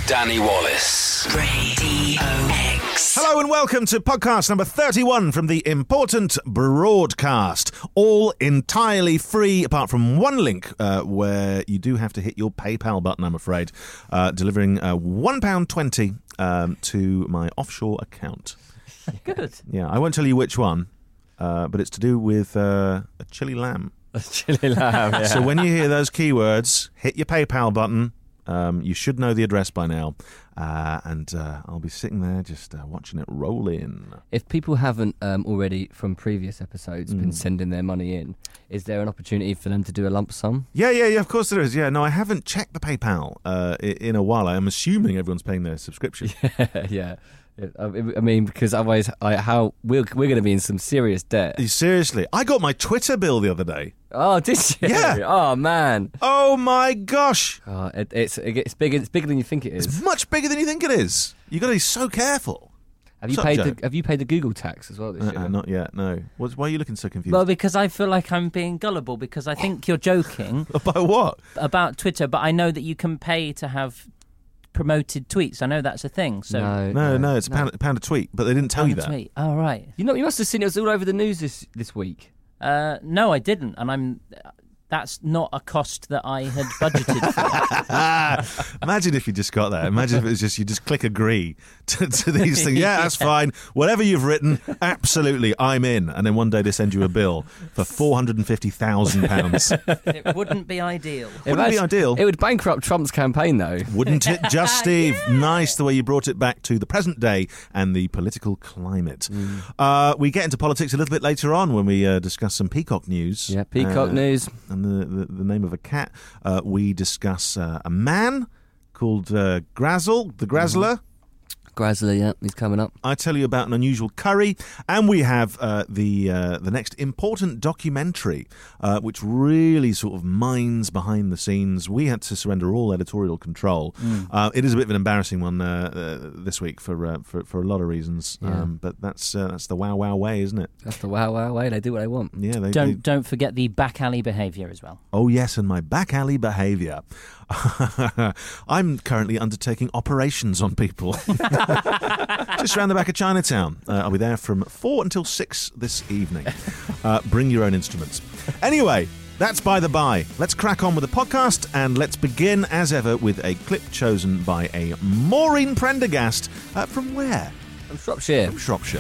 Danny Wallace. Radio X. Hello and welcome to podcast number 31 from the Important Broadcast. All entirely free, apart from one link where you do have to hit your PayPal button, I'm afraid, delivering £1.20 to my offshore account. Good. Yeah, I won't tell you which one, but it's to do with a chili lamb. A chili lamb, yeah. So when you hear those keywords, hit your PayPal button. You should know the address by now. And I'll be sitting there just watching it roll in. If people haven't already from previous episodes been sending their money in, is there an opportunity for them to do a lump sum? Yeah, of course there is. Yeah, no, I haven't checked the PayPal in a while. I'm assuming everyone's paying their subscription. Yeah. I mean, because otherwise, we're going to be in some serious debt. Seriously, I got my Twitter bill the other day. Oh, did you? Yeah. Oh man. Oh my gosh. Oh, it's big. It's bigger than you think it is. It's much bigger than you think it is. You got to be so careful. Have you paid the Google tax as well this year? Not yet. No. Why are you looking so confused? Well, because I feel like I'm being gullible because I think you're joking About what? about Twitter, but I know that you can pay to have promoted tweets. I know that's a thing. So No, it's a pound a tweet, but they didn't tell you that. tweet. Oh, right. You must have seen it was all over the news this week. No, I didn't, and that's not a cost that I had budgeted for. Imagine if you just got that. Imagine if it was just you just click agree to these things. Yeah, that's fine. Whatever you've written, absolutely, I'm in. And then one day they send you a bill for £450,000. It wouldn't be ideal. Wouldn't be ideal. It would bankrupt Trump's campaign, though. Wouldn't it just, Steve? Yeah. Nice the way you brought it back to the present day and the political climate. We get into politics a little bit later on when we discuss some peacock news. Yeah, peacock news. And the name of a cat. We discuss a man called Grazzle, the Grazzler. Grazzler, yeah, he's coming up. I tell you about an unusual curry, and we have the next important documentary, which really sort of mines behind the scenes. We had to surrender all editorial control. It is a bit of an embarrassing one this week for a lot of reasons, but that's the wow way, isn't it? That's the wow way. They do what they want. Yeah, Don't forget the back alley behaviour as well. Oh yes, and my back alley behaviour. I'm currently undertaking operations on people. Just around the back of Chinatown. I'll be there from 4 until 6 this evening. Bring your own instruments. Anyway, that's by the by. Let's crack on with the podcast, and let's begin, as ever, with a clip chosen by a Maureen Prendergast. From where? From Shropshire. From Shropshire.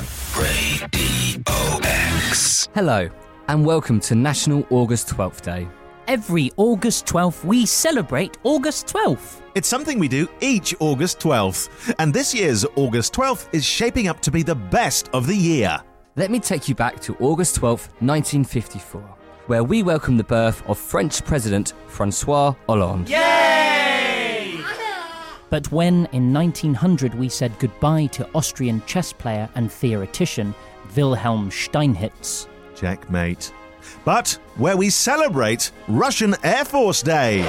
Radio X. Hello, and welcome to National August 12th Day. Every August 12th, we celebrate August 12th. It's something we do each August 12th, and this year's August 12th is shaping up to be the best of the year. Let me take you back to August 12th, 1954, where we welcome the birth of French President François Hollande. Yay! But when in 1900 we said goodbye to Austrian chess player and theoretician Wilhelm Steinitz. Checkmate. But where we celebrate Russian Air Force Day.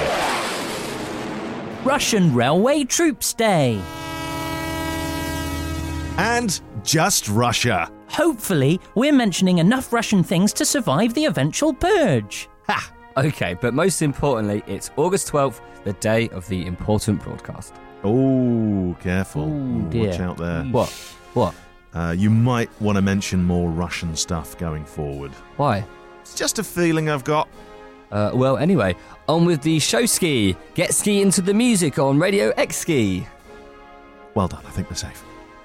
Russian Railway Troops Day. And just Russia. Hopefully, we're mentioning enough Russian things to survive the eventual purge. Ha! Okay, but most importantly, it's August 12th, the day of the important broadcast. Oh, careful. Ooh, dear. Watch out there. What? You might want to mention more Russian stuff going forward. Why? It's just a feeling I've got. Well, anyway, on with the show ski. Get ski into the music on Radio X Ski. Well done, I think we're safe.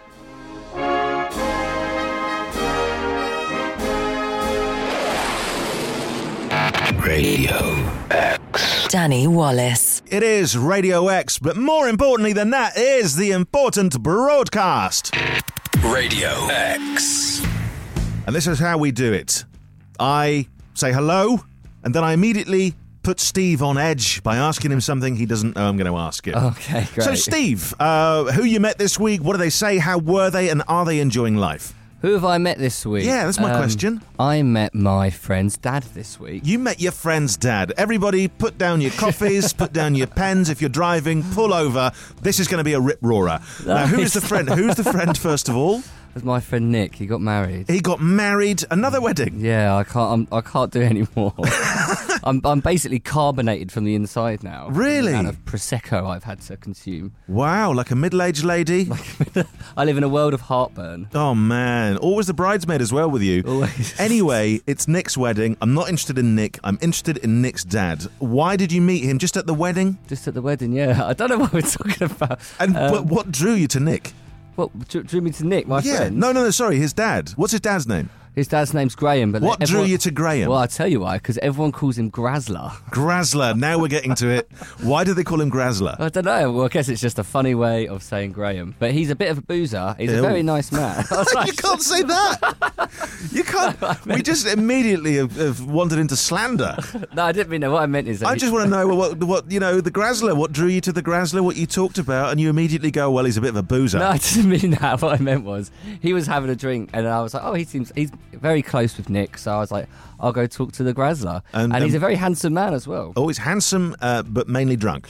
Radio X. Danny Wallace. It is Radio X, but more importantly than that is the important broadcast. Radio X. And this is how we do it. I say hello, and then I immediately put Steve on edge by asking him something he doesn't know I'm going to ask him. Okay, great. So, Steve, who you met this week, what do they say, how were they, and are they enjoying life? Who have I met this week? Yeah, that's my question. I met my friend's dad this week. You met your friend's dad. Everybody, put down your coffees, put down your pens. If you're driving, pull over. This is going to be a rip-roarer. Now, who's the friend? Who's the friend, first of all? It was my friend Nick. He got married. He got married. Another wedding. Yeah, I can't do any more. I'm basically carbonated from the inside now. Really? The amount of Prosecco I've had to consume. Wow, like a middle-aged lady. I live in a world of heartburn. Oh, man. Always the bridesmaid as well with you. Always. Anyway, it's Nick's wedding. I'm not interested in Nick. I'm interested in Nick's dad. Why did you meet him? Just at the wedding? Just at the wedding, yeah. I don't know what we're talking about. And what drew you to Nick? What drew me to Nick, my friend? No, sorry, his dad. What's his dad's name? His dad's name's Graham. But What drew you to Graham? Well, I'll tell you why, because everyone calls him Grazler. Grazler. Now we're getting to it. Why do they call him Grazler? I don't know. Well, I guess it's just a funny way of saying Graham. But he's a bit of a boozer. He's a very nice man. You can't say that. You can't. We just immediately have wandered into slander. No, I didn't mean that. What I meant is that I just want to know what the Grazler. What drew you to the Grazler? What you talked about, and you immediately go, "Well, he's a bit of a boozer." No, I didn't mean that. What I meant was he was having a drink, and I was like, "Oh, he's very close with Nick." So I was like, "I'll go talk to the Grazler," and he's a very handsome man as well. Oh, he's handsome, but mainly drunk.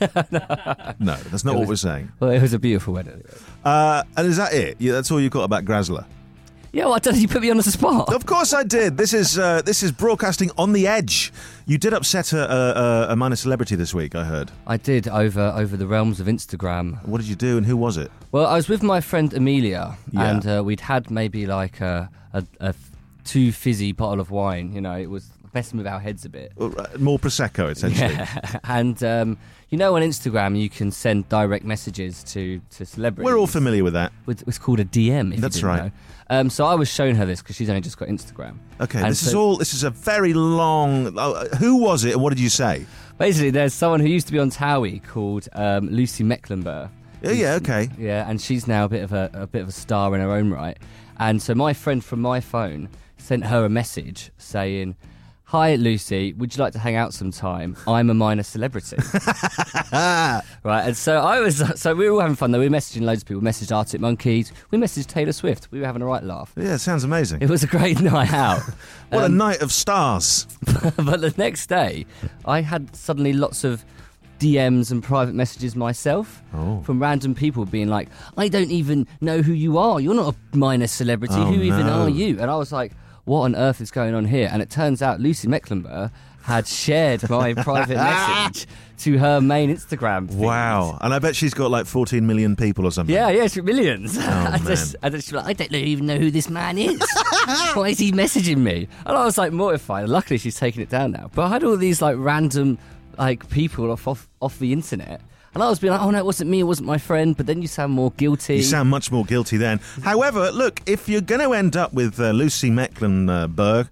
No, that's not what we're saying. Well, it was a beautiful wedding. And is that it? Yeah, that's all you got about Grazler? Yeah, well, I don't know. You put me on the spot. Of course I did. This is broadcasting on the edge. You did upset a minor celebrity this week, I heard. I did over the realms of Instagram. What did you do, and who was it? Well, I was with my friend Amelia, and we'd had maybe like a too fizzy bottle of wine. You know, it was messing with our heads a bit. More Prosecco, essentially. Yeah. And you know, on Instagram you can send direct messages to celebrities. We're all familiar with that. It's called a DM. That's you didn't right. know. So I was showing her this because she's only just got Instagram. Okay, and this is a very long. Who was it, and what did you say? Basically, there's someone who used to be on Towie called Lucy Mecklenburg. Yeah, okay. Yeah, and she's now a bit of a star in her own right. And so my friend from my phone sent her a message saying, "Hi Lucy, would you like to hang out sometime? I'm a minor celebrity." Right, and so we were all having fun though. We were messaging loads of people. We messaged Arctic Monkeys. We messaged Taylor Swift. We were having a right laugh. Yeah, sounds amazing. It was a great night out. What a night of stars. But the next day, I had suddenly lots of DMs and private messages myself from random people being like, "I don't even know who you are. You're not a minor celebrity. Oh, who even no. are you?" And I was like, what on earth is going on here? And it turns out Lucy Mecklenburg had shared my private message to her main Instagram feed. Wow. And I bet she's got like 14 million people or something. Yeah, she's millions. man. And she's like, "I don't even know who this man is. Why is he messaging me?" And I was like mortified. Luckily, she's taken it down now. But I had all these like random like people off the internet. And I was being like, "Oh no, it wasn't me, it wasn't my friend." But then you sound more guilty. You sound much more guilty then. However, look, if you're going to end up with Lucy Mecklenburg,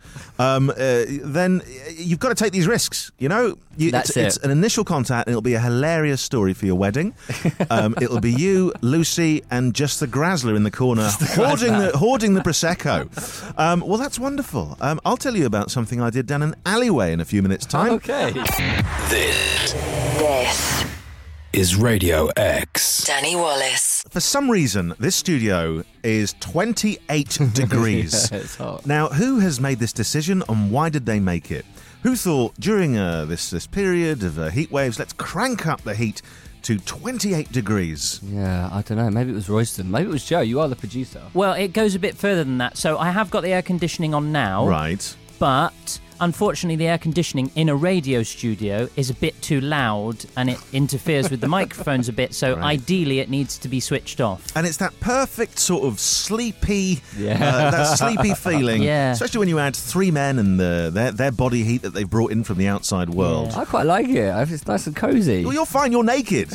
then you've got to take these risks. You know, it's an initial contact, and it'll be a hilarious story for your wedding. It'll be you, Lucy, and just the Grazler in the corner, hoarding the Prosecco. Well, that's wonderful. I'll tell you about something I did down an alleyway in a few minutes' time. Okay. This This is Radio X. Danny Wallace. For some reason, this studio is 28 degrees. It's hot. Now, who has made this decision, and why did they make it? Who thought during this period of heat waves, let's crank up the heat to 28 degrees? Yeah, I don't know. Maybe it was Royston. Maybe it was Joe. You are the producer. Well, it goes a bit further than that. So I have got the air conditioning on now. Right. But unfortunately, the air conditioning in a radio studio is a bit too loud and it interferes with the microphones a bit. So ideally, it needs to be switched off. And it's that perfect sort of sleepy, that sleepy feeling. Yeah. Especially when you add three men and their body heat that they've brought in from the outside world. I quite like it. It's nice and cosy. Well, you're fine. You're naked.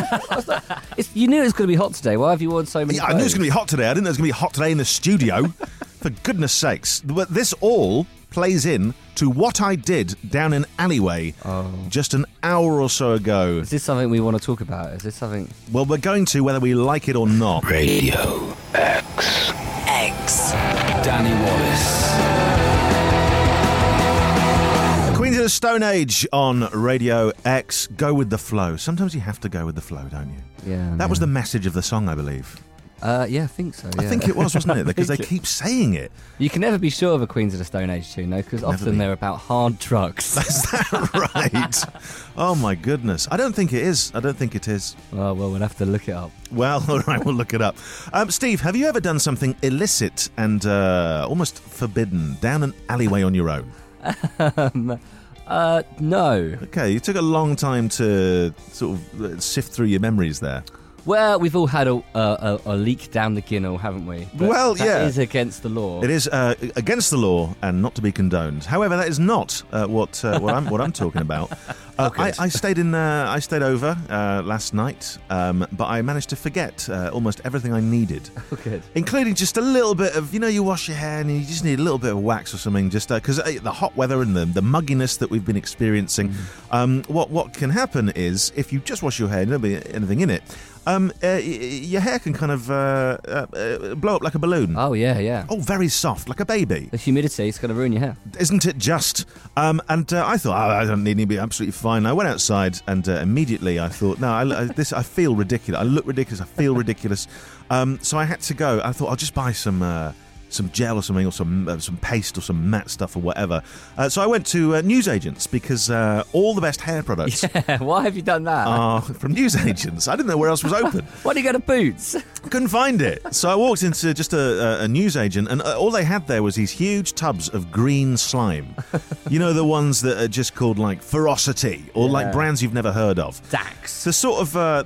You knew it was going to be hot today. Why have you worn so many Yeah, I knew it was clothes? going to be hot today. I didn't know it was going to be hot today in the studio. For goodness sakes. But this all plays in to what I did down an alleyway just an hour or so ago. Is this something we want to talk about? Is this something... Well, we're going to, whether we like it or not. Radio X. X. Danny Wallace. Queens of the Stone Age on Radio X. Go with the flow. Sometimes you have to go with the flow, don't you? Yeah. That was the message of the song, I believe. Yeah, I think so. Yeah. I think it was, wasn't it? Because they keep saying it. You can never be sure of a Queens of the Stone Age tune, though, because often be. they're about hard drugs. Is that right? Oh, my goodness. I don't think it is. I don't think it is. Oh, well, we'll have to look it up. Well, all right, we'll look it up. Steve, have you ever done something illicit and almost forbidden down an alleyway on your own? No. Okay, you took a long time to sort of sift through your memories there. Well, we've all had a leak down the ginnel, haven't we? But Well, that yeah. is against the law. It is against the law and not to be condoned. However, that is not what I'm talking about. I stayed over last night, but I managed to forget almost everything I needed, Oh, good. including just a little bit of, you wash your hair and you just need a little bit of wax or something, just because the hot weather and the mugginess that we've been experiencing. What can happen is if you just wash your hair and don't be anything in it. Your hair can kind of blow up like a balloon. Oh, yeah. Oh, very soft, like a baby. The humidity is going to ruin your hair. Isn't it just? And I thought, I don't need to be absolutely fine. I went outside and immediately I thought, no, I feel ridiculous. I look ridiculous. I feel ridiculous. So I had to go. I thought I'll just buy some gel or something, or some paste or some matte stuff or whatever. So I went to newsagents because all the best hair products Yeah, why have you done that? are from newsagents. I didn't know where else was open. Why do you go to Boots? Couldn't find it. So I walked into just a newsagent, and all they had there was these huge tubs of green slime. The ones that are just called like Ferocity, or like brands you've never heard of. Dax. The sort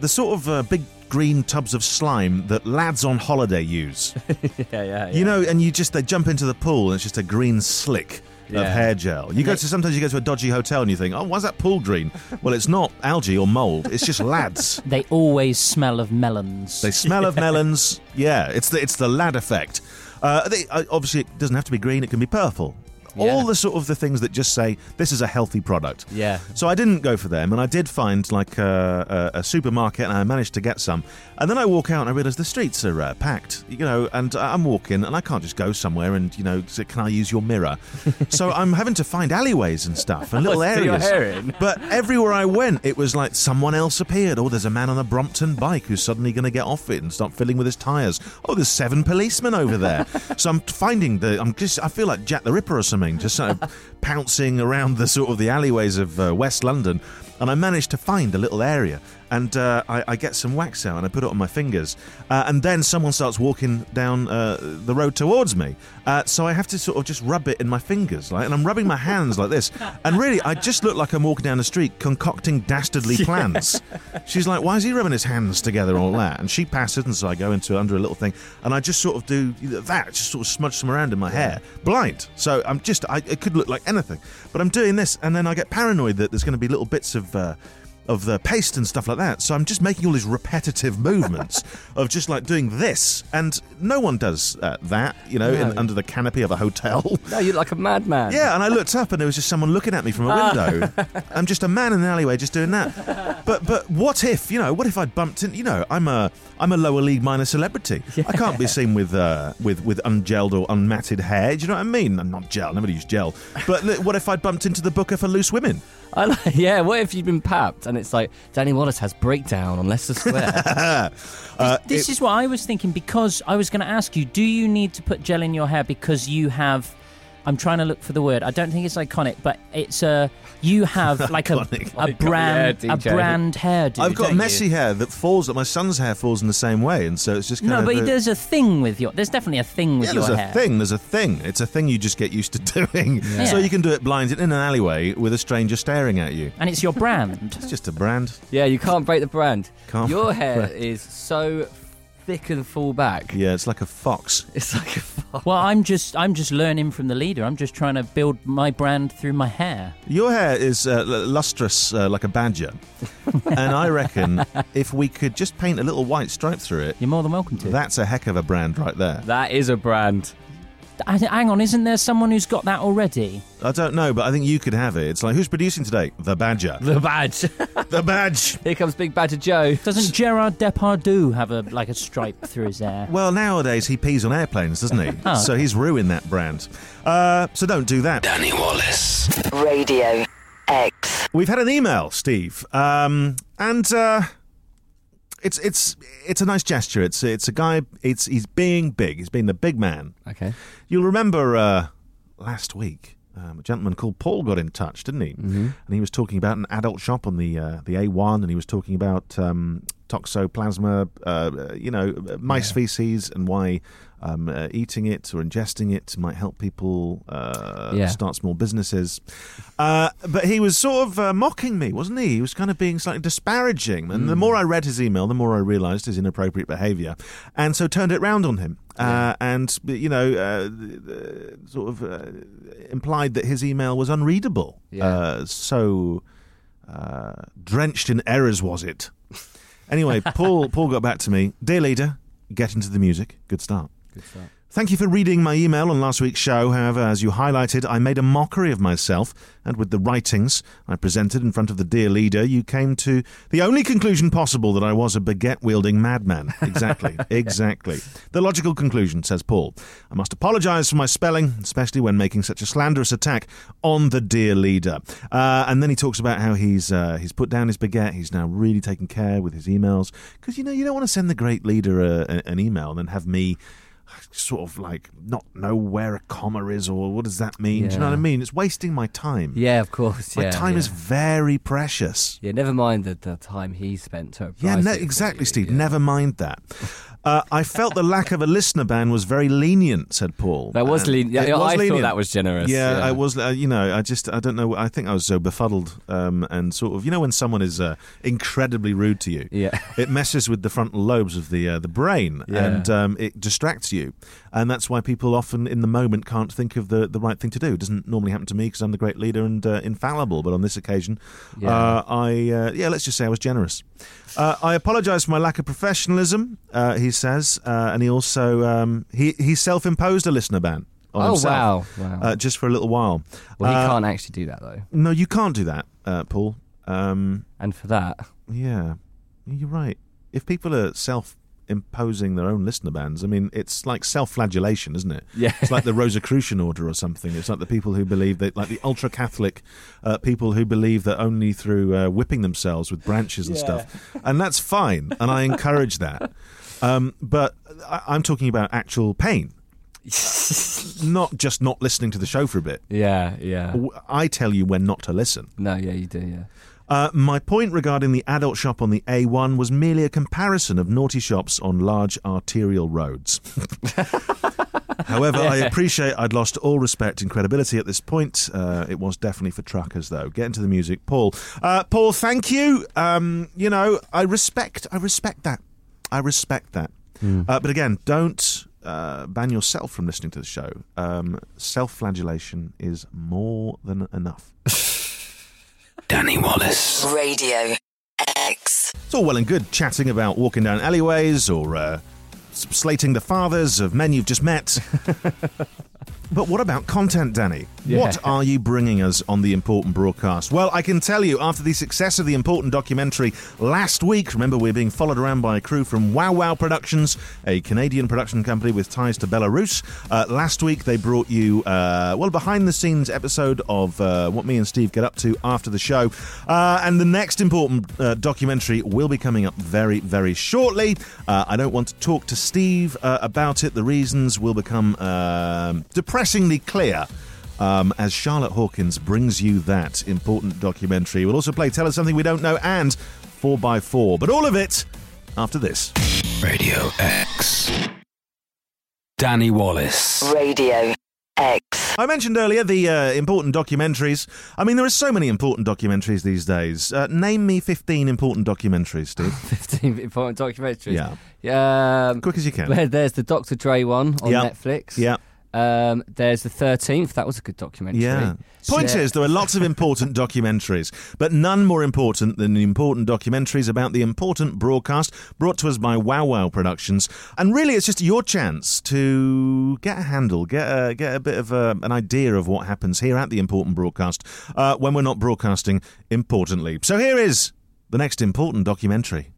of big green tubs of slime that lads on holiday use. Yeah. And they jump into the pool and it's just a green slick of hair gel. Sometimes you go to a dodgy hotel and you think, oh, why's that pool green? Well, it's not algae or mould, it's just lads. They always smell of melons. They smell of melons. Yeah, it's the lad effect. Obviously, it doesn't have to be green, it can be purple. Yeah. All the sort of the things that just say this is a healthy product. Yeah. So I didn't go for them, and I did find like a supermarket, and I managed to get some. And then I walk out and I realise the streets are packed, and I'm walking, and I can't just go somewhere and say, can I use your mirror? So I'm having to find alleyways and stuff and little Stick your areas. hair in. But everywhere I went, it was like someone else appeared. Oh, there's a man on a Brompton bike who's suddenly going to get off it and start fiddling with his tyres. Oh, there's 7 policemen over there. So I'm finding I feel like Jack the Ripper or something, just sort of pouncing around the sort of the alleyways of West London. And I managed to find a little area, and I get some wax out and I put it on my fingers, and then someone starts walking down the road towards me, so I have to sort of just rub it in my fingers, and I'm rubbing my hands like this, and really I just look like I'm walking down the street concocting dastardly plans. She's like, why is he rubbing his hands together and all that? And she passes, and so I go under a little thing, and I just sort of do that, just sort of smudge some around in my hair, blind. So it could look like anything, but I'm doing this, and then I get paranoid that there's going to be little bits of the paste and stuff like that. So I'm just making all these repetitive movements of just like doing this, and no one does that, under the canopy of a hotel. No, you're like a madman. Yeah, and I looked up and there was just someone looking at me from a window. I'm just a man in an alleyway just doing that. But what if I'd bumped in? I'm a lower league minor celebrity. Yeah. I can't be seen with ungelled or unmatted hair. Do you know what I mean? I'm not gel. Nobody use gel. But what if I'd bumped into the booker for Loose Women? What if you'd been papped and it's like Danny Wallace has breakdown on Leicester Square? This is what I was thinking, because I was going to ask you, do you need to put gel in your hair because you have... I'm trying to look for the word. I don't think it's iconic, but it's you have like a brand hairdo. I've got messy hair that falls. My son's hair falls in the same way, and so it's just kind of. No, but there's a thing with your. There's definitely a thing with your hair. There's a thing. It's a thing you just get used to doing. Yeah. So you can do it blind in an alleyway with a stranger staring at you. And it's your brand. It's just a brand. Yeah, you can't break the brand. Your hair is so thick and full back. Yeah, it's like a fox. It's like a fox. Well, I'm just learning from the leader. I'm just trying to build my brand through my hair. Your hair is lustrous like a badger. And I reckon if we could just paint a little white stripe through it... You're more than welcome to. That's a heck of a brand right there. That is a brand. Hang on, isn't there someone who's got that already? I don't know, but I think you could have it. It's like, who's producing today? The Badger. The Badge. The Badge. Here comes Big Badger Joe. Doesn't Gerard Depardieu have a stripe through his hair? Well, nowadays he pees on airplanes, doesn't he? Oh, so he's ruined that brand. So don't do that. Danny Wallace. Radio X. We've had an email, Steve, and it's a nice gesture. It's a guy. He's being big. He's being the big man. Okay. You'll remember last week a gentleman called Paul got in touch, didn't he? Mm-hmm. And he was talking about an adult shop on the A1, and he was talking about toxoplasma, mice feces, and why eating it or ingesting it might help people start small businesses. But he was sort of mocking me, wasn't he? He was kind of being slightly disparaging. And the more I read his email, the more I realised his inappropriate behaviour, and so turned it round on him. And implied that his email was unreadable. So drenched in errors was it. Anyway, Paul got back to me. Dear leader, get into the music. Good start. Thank you for reading my email on last week's show. However, as you highlighted, I made a mockery of myself, and with the writings I presented in front of the dear leader, you came to the only conclusion possible, that I was a baguette-wielding madman. Exactly. The logical conclusion, says Paul. I must apologise for my spelling, especially when making such a slanderous attack on the dear leader. And then he talks about how he's put down his baguette. He's now really taken care with his emails, because, you don't want to send the great leader an email and then have me sort of like not know where a comma is, or what does that mean? Do you know what I mean? It's wasting my time. Yeah, of course. My time is very precious. Yeah, never mind the time he spent to exactly, Steve. Never mind that. I felt the lack of a listener ban was very lenient, said Paul. That was lenient. I thought that was generous. Yeah, I was. I don't know. I think I was so befuddled, and sort of, when someone is incredibly rude to you, it messes with the frontal lobes of the brain, and it distracts you, and that's why people often in the moment can't think of the right thing to do. It doesn't normally happen to me because I'm the great leader and infallible, but on this occasion, let's just say I was generous. I apologise for my lack of professionalism, he says, and he also he self-imposed a listener ban on himself. Wow. Just for a little while. Well, he can't actually do that, though. No, you can't do that, Paul. And for that... Yeah, you're right. If people are self-imposing their own listener bans, I mean, it's like self-flagellation, isn't it? Yeah. It's like the Rosicrucian order or something. It's like the people who believe that, like the ultra-Catholic people who believe that only through whipping themselves with branches and stuff. And that's fine, and I encourage that. But I'm talking about actual pain. Not just not listening to the show for a bit. Yeah. I tell you when not to listen. No, you do, yeah. My point regarding the adult shop on the A1 was merely a comparison of naughty shops on large arterial roads. However, I appreciate I'd lost all respect and credibility at this point. It was definitely for truckers, though. Get into the music. Paul, thank you. I respect that. But again, don't ban yourself from listening to the show. Self-flagellation is more than enough. Danny Wallace. Radio X. It's all well and good chatting about walking down alleyways or slating the fathers of men you've just met. But what about content, Danny? Yeah. What are you bringing us on The Important Broadcast? Well, I can tell you, after the success of The Important documentary last week, remember we're being followed around by a crew from Wow Wow Productions, a Canadian production company with ties to Belarus. Last week they brought you, behind-the-scenes episode of what me and Steve get up to after the show. And the next Important documentary will be coming up very, very shortly. I don't want to talk to Steve about it. The reasons will become depressingly clear as Charlotte Hawkins brings you that Important documentary. We'll also play Tell Us Something We Don't Know and 4x4, but all of it after this. Radio X. Danny Wallace. Radio X. I mentioned earlier the important documentaries. I mean, there are so many important documentaries these days. Name me 15 important documentaries, Steve. 15 important documentaries? Yeah. Quick as you can. There's the Dr. Dre one on Netflix. Yeah. There's the 13th. That was a good documentary. Yeah. Point is, there are lots of important documentaries, but none more important than the important documentaries about the important broadcast brought to us by Wow Wow Productions. And really, it's just your chance to get a handle, get a bit of an idea of what happens here at the important broadcast when we're not broadcasting importantly. So here is the next important documentary.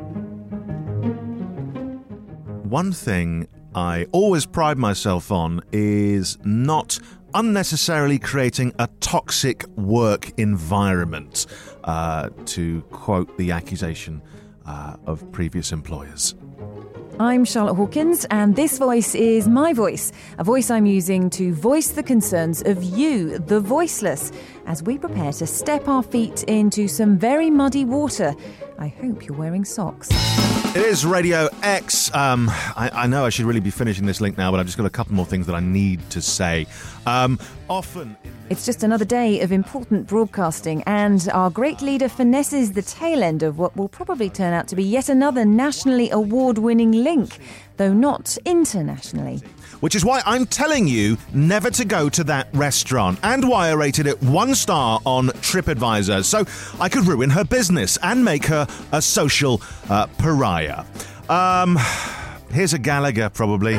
One thing I always pride myself on is not unnecessarily creating a toxic work environment, to quote the accusation of previous employers. I'm Charlotte Hawkins, and this voice is my voice, a voice I'm using to voice the concerns of you, the voiceless, as we prepare to step our feet into some very muddy water. I hope you're wearing socks. It is Radio X. I know I should really be finishing this link now, but I've just got a couple more things that I need to say. It's just another day of important broadcasting, and our great leader finesses the tail end of what will probably turn out to be yet another nationally award-winning link, though not internationally. Which is why I'm telling you never to go to that restaurant, and why I rated it 1 star on TripAdvisor, so I could ruin her business and make her a social pariah. Here's a Gallagher, probably.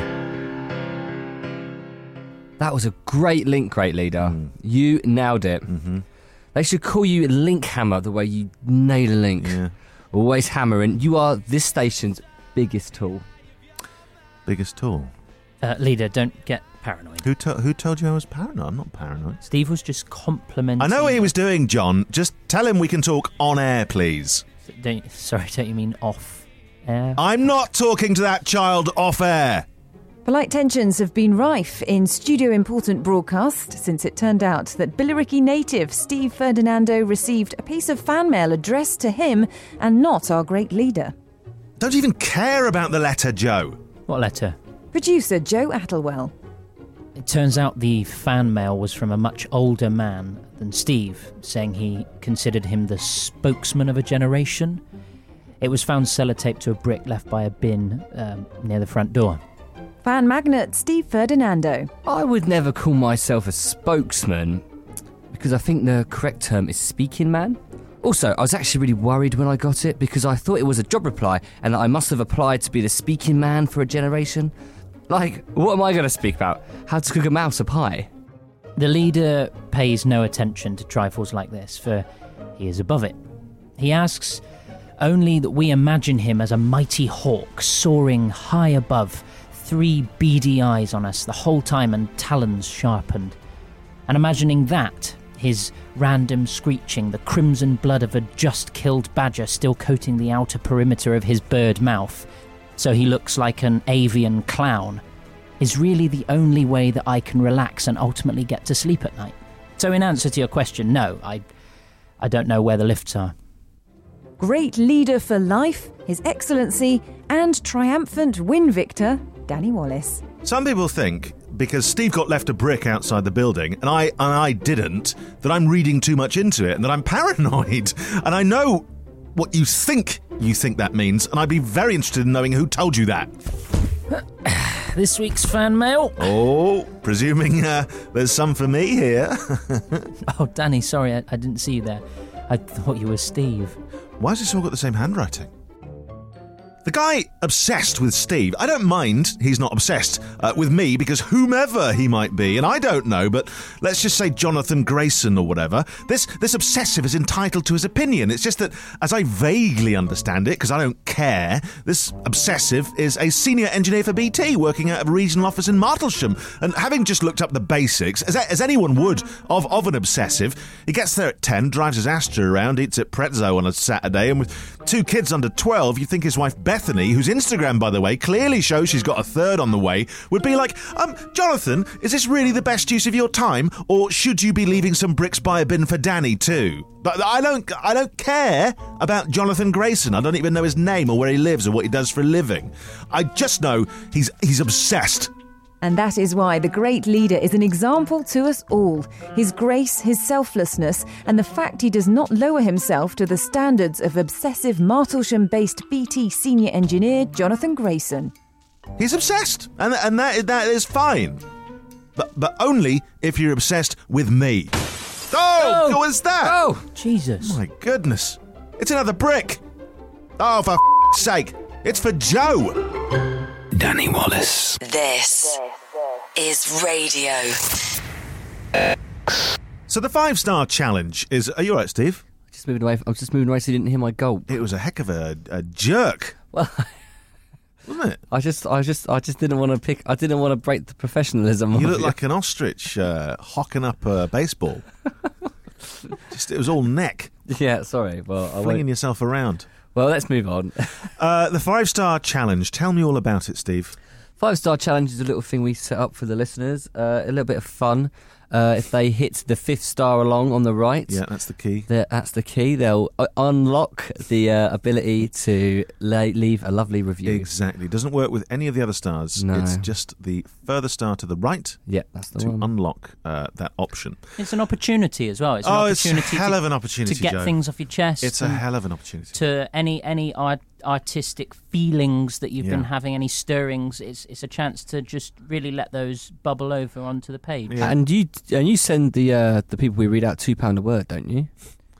That was a great link, great leader. You nailed it. Mm-hmm. They should call you Link Hammer, the way you nail a link. Yeah. Always hammering. You are this station's biggest tool. Biggest tool? Leader, don't get paranoid. Who told you I was paranoid? I'm not paranoid. Steve was just complimenting... I know what he was doing, John. Just tell him we can talk on air, please. Don't you mean off air? I'm not talking to that child off air. Polite tensions have been rife in Studio Important Broadcast since it turned out that Billericay native Steve Ferdinando received a piece of fan mail addressed to him and not our great leader. Don't even care about the letter, Joe. What letter? Producer Joe Attlewell. It turns out the fan mail was from a much older man than Steve, saying he considered him the spokesman of a generation. It was found sellotaped to a brick left by a bin near the front door. Fan magnate Steve Ferdinando. I would never call myself a spokesman, because I think the correct term is speaking man. Also, I was actually really worried when I got it, because I thought it was a job reply and that I must have applied to be the speaking man for a generation. Like, what am I going to speak about? How to cook a mouse a pie? The leader pays no attention to trifles like this, for he is above it. He asks only that we imagine him as a mighty hawk soaring high above, 3 beady eyes on us the whole time and talons sharpened. And imagining that, his random screeching, the crimson blood of a just-killed badger still coating the outer perimeter of his bird mouth, so he looks like an avian clown, is really the only way that I can relax and ultimately get to sleep at night. So in answer to your question, no, I don't know where the lifts are. Great leader for life, His Excellency, and triumphant win victor, Danny Wallace. Some people think, because Steve got left a brick outside the building, and I didn't, that I'm reading too much into it, and that I'm paranoid. And I know what you think that means, and I'd be very interested in knowing who told you that. This week's fan mail. Oh, presuming there's some for me here. Oh, Danny, sorry, I didn't see you there. I thought you were Steve. Why has this all got the same handwriting? The guy obsessed with Steve, I don't mind he's not obsessed with me, because whomever he might be, and I don't know, but let's just say Jonathan Grayson or whatever, this obsessive is entitled to his opinion. It's just that, as I vaguely understand it, because I don't care, this obsessive is a senior engineer for BT working out of a regional office in Martlesham, and having just looked up the basics, as anyone would, of an obsessive, he gets there at 10, drives his Astra around, eats at Prezzo on a Saturday, and with 2 kids under 12, you'd think his wife Bethany, whose Instagram, by the way, clearly shows she's got a third on the way, would be like, Jonathan, is this really the best use of your time, or should you be leaving some bricks by a bin for Danny too? But I don't care about Jonathan Grayson. I don't even know his name or where he lives or what he does for a living. I just know he's obsessed. And that is why the great leader is an example to us all. His grace, his selflessness, and the fact he does not lower himself to the standards of obsessive Martlesham-based BT senior engineer Jonathan Grayson. He's obsessed, and that is fine. But only if you're obsessed with me. Oh, what was that? Oh, Jesus. My goodness. It's another brick. Oh, for sake. It's for Joe. Danny Wallace. This is radio. So the 5-star challenge is... Are you all right, Steve? I'm just moving away so you didn't hear my gulp. It was a heck of a jerk. Well, wasn't it? I just didn't want to I didn't want to break the professionalism. You look like an ostrich hocking up a baseball. It was all neck. Yeah, sorry. Well, flinging yourself around. Well, let's move on. The 5-star challenge. Tell me all about it, Steve. 5-star challenge is a little thing we set up for the listeners. A little bit of fun. If they hit the 5th star along on the right, Yeah, that's the key. that's the key. They'll unlock the ability to leave a lovely review. Exactly. It doesn't work with any of the other stars. No. It's just the further star to the right Yeah, that's the to one. unlock that option. It's an opportunity as well. It's an It's a opportunity hell of an opportunity, to get Joe. things off your chest. It's a and hell of an opportunity. to any artistic feelings that you've Yeah. been having, any stirrings. It's a chance to just really let those bubble over onto the page. Yeah. And you send the people we read out £2 a word, don't you?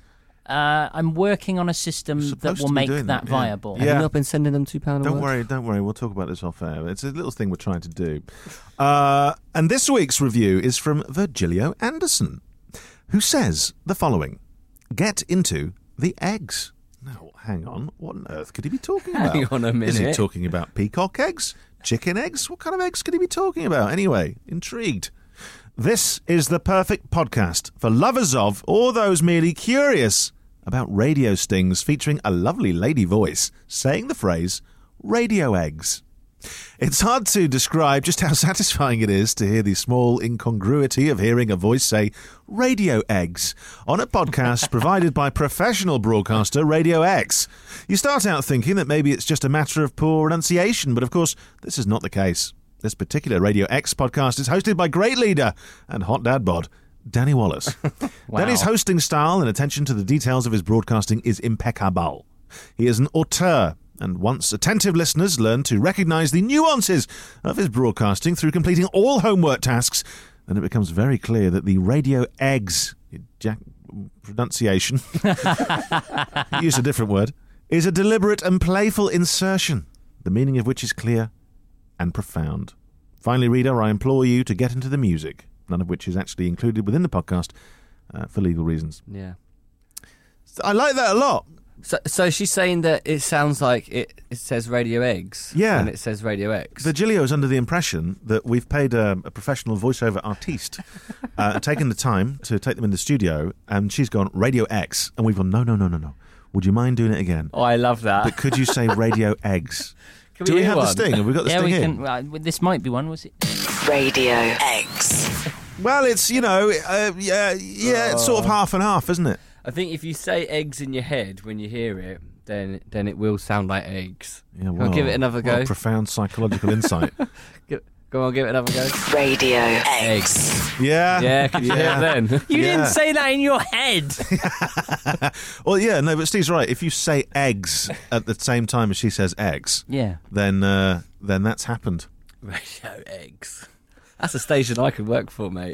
I'm working on a system You're that supposed will to be make doing that that, yeah. viable. Yeah. Have you not been sending them £2 a word? Don't worry. We'll talk about this off air. It's a little thing we're trying to do. And this week's review is from Virgilio Anderson, who says the following: "Get into the eggs." Now, hang on. What on earth could he be talking about? Hang on a Is he minute. talking about peacock eggs? Chicken eggs? What kind of eggs could he be talking about? Anyway, intrigued. This is the perfect podcast for lovers of, or those merely curious about radio stings, featuring a lovely lady voice saying the phrase radio eggs. It's hard to describe just how satisfying it is to hear the small incongruity of hearing a voice say radio eggs on a podcast provided by professional broadcaster Radio X. You start out thinking that maybe it's just a matter of poor enunciation, but of course this is not the case. This particular Radio X podcast is hosted by great leader and hot dad bod, Danny Wallace. Wow. Danny's hosting style and attention to the details of his broadcasting is impeccable. He is an auteur, and once attentive listeners learn to recognise the nuances of his broadcasting through completing all homework tasks, then it becomes very clear that the radio eggs, pronunciation, use a different word, is a deliberate and playful insertion, the meaning of which is clear and profound. Finally, reader, I implore you to get into the music, none of which is actually included within the podcast for legal reasons. Yeah. I like that a lot. So she's saying that it sounds like it says Radio Eggs. Yeah. And it says Radio X. Virgilio is under the impression that we've paid a professional voiceover artiste, taken the time to take them in the studio, and she's gone Radio X, and we've gone, no. Would you mind doing it again? Oh, I love that. But could you say Radio Eggs? Can Do we hear have the one? sting? Have we got the Yeah, sting we in? can. This might be one. Was it? Radio X. Well, it's, it's sort of half and half, isn't it? I think if you say eggs in your head when you hear it, then it will sound like eggs. Yeah, I'll give it another what go. a profound psychological insight. Go on, give it another go. Radio X. Yeah. Yeah, can you hear it then? You Yeah. didn't say that in your head. Well, yeah, no, but Steve's right. If you say eggs at the same time as she says eggs, Yeah. then that's happened. Radio Eggs. That's a station I could work for, mate.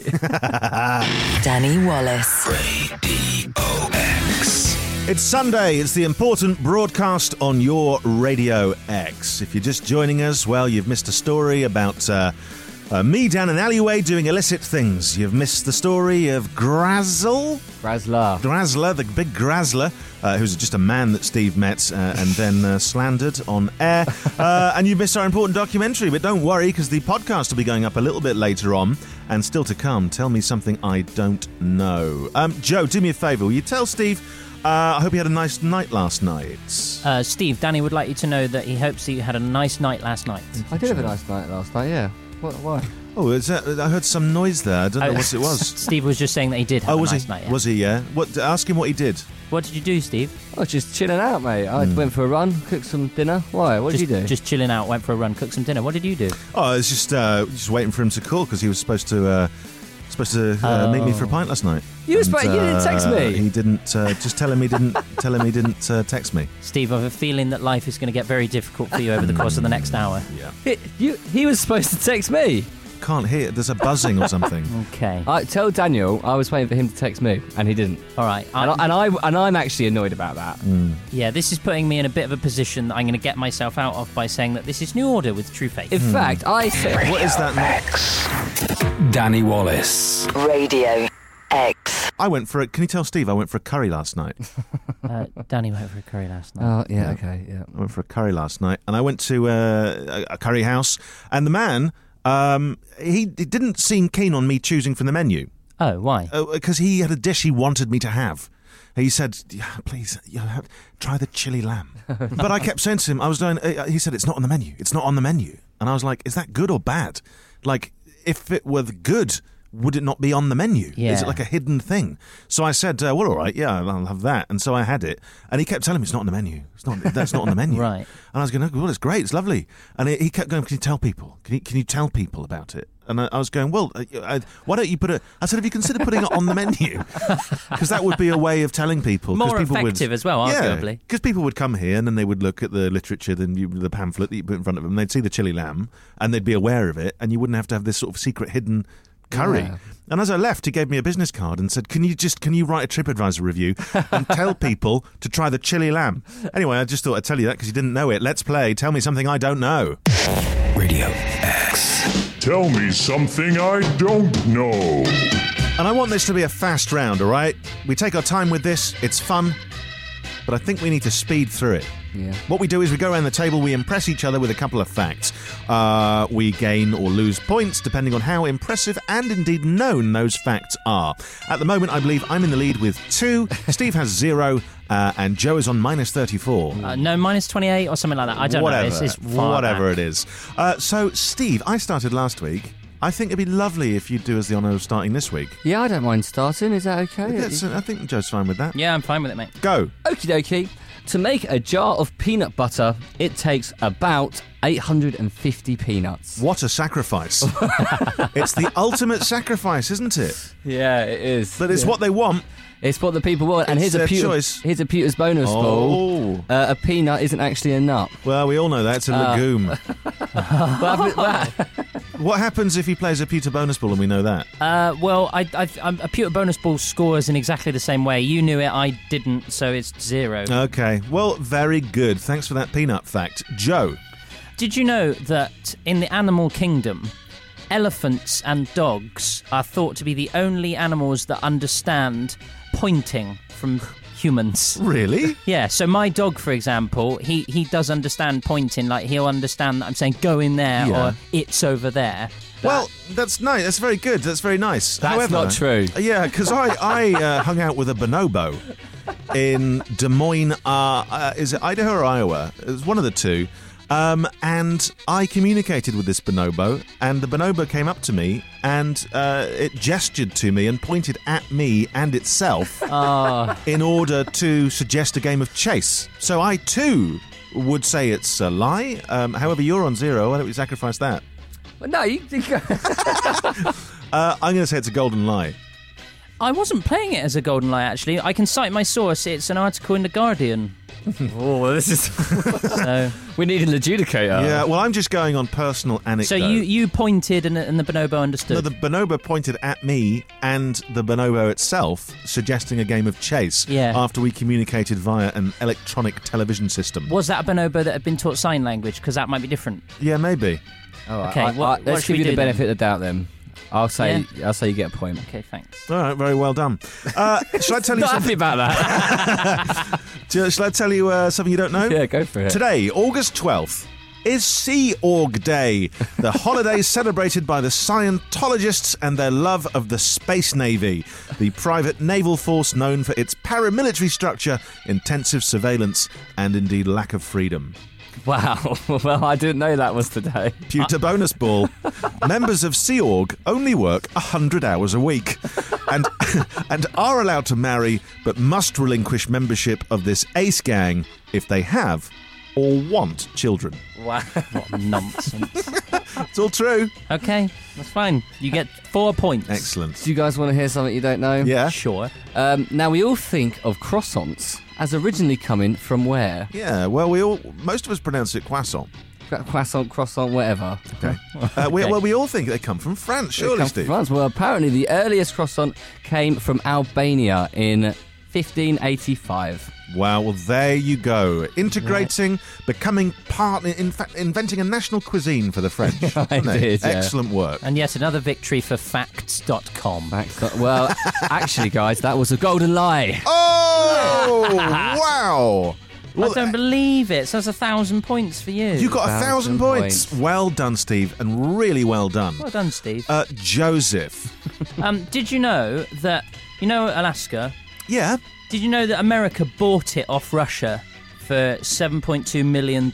Danny Wallace. Radio X. It's Sunday. It's the important broadcast on your Radio X. If you're just joining us, well, you've missed a story about me down an alleyway doing illicit things. You've missed the story of Grazzle, the big Grazzler, who's just a man that Steve met and then slandered on air. And you've missed our important documentary, but don't worry, because the podcast will be going up a little bit later on. And still to come, Tell Me Something I Don't Know. Joe, do me a favour. Will you tell Steve... I hope you had a nice night last night. Steve, Danny would like you to know that he hopes that you had a nice night last night. I did have a nice night last night, yeah. Why? Oh, I heard some noise there. I don't know what it was. Steve was just saying that he did have a was nice he? night. Yeah. Was he? Yeah. What? Ask him what he did. What did you do, Steve? I was just chilling out, mate. I went for a run, cooked some dinner. Why? What did you do? Just chilling out, went for a run, cooked some dinner. What did you do? Oh, I was just waiting for him to call because he was supposed to meet me for a pint last night. You didn't text me. He didn't. Just tell him he didn't. Tell him he didn't text me. Steve, I have a feeling that life is going to get very difficult for you over the course of the next hour. Yeah. He was supposed to text me. Can't hear. There's a buzzing or something. Okay. Tell Daniel I was waiting for him to text me, and he didn't. All right. And I'm actually annoyed about that. Yeah, this is putting me in a bit of a position that I'm going to get myself out of by saying that this is New Order with True Faith. In fact, I said... What is that? Danny Wallace. Radio X. I went for it. Can you tell Steve I went for a curry last night? Danny went for a curry last night. Oh, yeah, okay, yeah. I went for a curry last night, and I went to a curry house, and the man, he didn't seem keen on me choosing from the menu. Oh, why? Because he had a dish he wanted me to have. He said, yeah, please, try the chili lamb. But I kept saying to him, he said, it's not on the menu. It's not on the menu. And I was like, is that good or bad? Like, if it were good, would it not be on the menu? Yeah. Is it like a hidden thing? So I said, well, all right, yeah, I'll have that. And so I had it. And he kept telling me, it's not on the menu. That's not on the menu. Right. And I was going, oh, well, it's great. It's lovely. And he kept going, can you tell people? Can you tell people about it? And I was going, well, why don't you put it... I said, have you considered putting it on the menu? Because that would be a way of telling people. More people effective as well, arguably. Because people would come here and then they would look at the literature, the pamphlet that you put in front of them. They'd see the chili lamb and they'd be aware of it, and you wouldn't have to have this sort of secret hidden curry. Yeah. And as I left, he gave me a business card and said, can you write a TripAdvisor review and tell people to try the chili lamb? Anyway, I just thought I'd tell you that because you didn't know it. Let's play. Tell me something I don't know. Radio X. Tell me something I don't know. And I want this to be a fast round, all right? We take our time with this. It's fun. But I think we need to speed through it. Yeah. What we do is we go around the table, we impress each other with a couple of facts. We gain or lose points depending on how impressive and indeed known those facts are. At the moment, I believe I'm in the lead with 2. Steve has 0. And Joe is on minus 34. No, minus 28 or something like that. I don't know. It's far whatever back. it is. So, Steve, I started last week. I think it'd be lovely if you'd do us the honour of starting this week. Yeah, I don't mind starting. Is that okay? I think Joe's fine with that. Yeah, I'm fine with it, mate. Go. Okie dokie. To make a jar of peanut butter, it takes about 850 peanuts. What a sacrifice. It's the ultimate sacrifice, isn't it? Yeah, it is. But it's what they want. It's what the people want. And It's here's their choice. Here's a Pewter's bonus ball. A peanut isn't actually a nut. Well, we all know that. It's a legume. What happens if he plays a pewter bonus ball and we know that? Well, a pewter bonus ball scores in exactly the same way. You knew it, I didn't, so it's 0. Okay. Well, very good. Thanks for that peanut fact. Joe. Did you know that in the animal kingdom, elephants and dogs are thought to be the only animals that understand pointing from humans? Really? Yeah, so my dog, for example, he does understand pointing. Like, he'll understand that I'm saying go in there or it's over there. Well, that's nice. That's very good. That's very nice. That's However, not true. Yeah, because I hung out with a bonobo in Des Moines. Is it Idaho or Iowa? It was one of the two. And I communicated with this bonobo, and the bonobo came up to me and it gestured to me and pointed at me and itself in order to suggest a game of chase. So I too would say it's a lie. However, you're on 0. Why don't we sacrifice that? Well, no, you I'm going to say it's a golden lie. I wasn't playing it as a golden lie, actually. I can cite my source. It's an article in The Guardian. Oh, well, this is... So, we need an adjudicator. Yeah, well, I'm just going on personal anecdote. so you pointed and the bonobo understood. No, the bonobo pointed at me and the bonobo itself, suggesting a game of chase after we communicated via an electronic television system. Was that a bonobo that had been taught sign language? Because that might be different. Yeah, maybe. All right, Okay, what let's should give we you the do benefit then? of the doubt then. I'll say you get a point. Okay, thanks. All right, very well done. Shall I tell you Not something? happy about that. Shall I tell you something you don't know? Yeah, go for it. Today, August 12th, is Sea Org Day, the holiday celebrated by the Scientologists and their love of the Space Navy, the private naval force known for its paramilitary structure, intensive surveillance, and indeed lack of freedom. Wow. Well, I didn't know that was today. Pewter bonus ball. Members of Sea Org only work 100 hours a week and are allowed to marry but must relinquish membership of this ace gang if they have or want children. Wow. What nonsense. It's all true. Okay, that's fine. You get 4 points. Excellent. Do you guys want to hear something you don't know? Yeah. Sure. Now, we all think of croissants as originally coming from where? Yeah, well, most of us pronounce it croissant. Croissant, whatever. Okay. We all think they come from France, They surely, come from Steve. France. Well, apparently the earliest croissant came from Albania in 1585. Wow, well, there you go. Integrating, becoming part, in fact, inventing a national cuisine for the French. I did, yeah. Excellent work. And yet another victory for facts.com. Well, actually, guys, that was a golden lie. Oh, wow. Well, I don't believe it. So that's 1,000 points for you. You got 1,000 points. points. Well done, Steve, and really well done. Well done, Steve. Joseph. Did you know that, Alaska? Yeah. Did you know that America bought it off Russia for $7.2 million